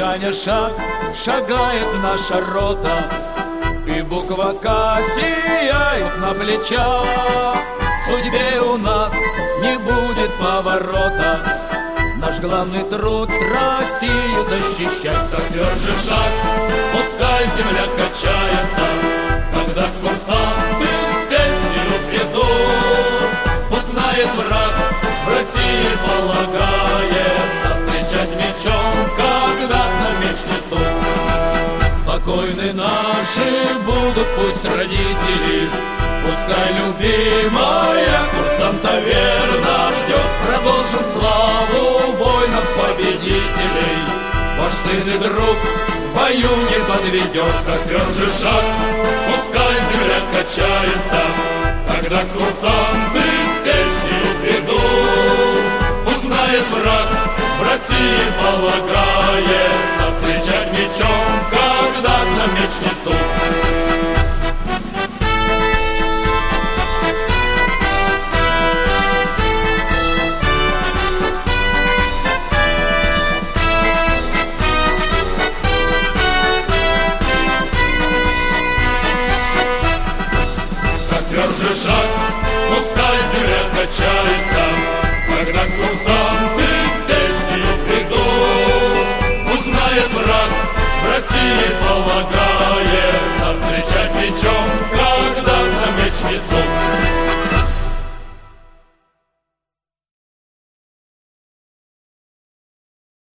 Таня шаг, шагает наша рота, и буква К сияет на плечах. В судьбе у нас не будет поворота, наш главный труд Россию защищать. Так тверже шаг, пускай земля качается, когда курсанты с песнею идут. Пусть знает враг, в России полагается встречать мечом, когда на меч несут. Спокойны наши будут пусть родители, пускай любимая курсанта верно ждет. Продолжим славу воинов-победителей, ваш сын и друг в бою не подведет. Как тверже шаг, пускай земля качается, когда курсанты с песней идут. Пусть знает враг, в России полагается встречать мечом, когда на меч несут. Тверже шаг, пускай земля качается, когда курсанты с песней придут. Пусть знает враг, в России полагается встречать мечом, когда на меч несут.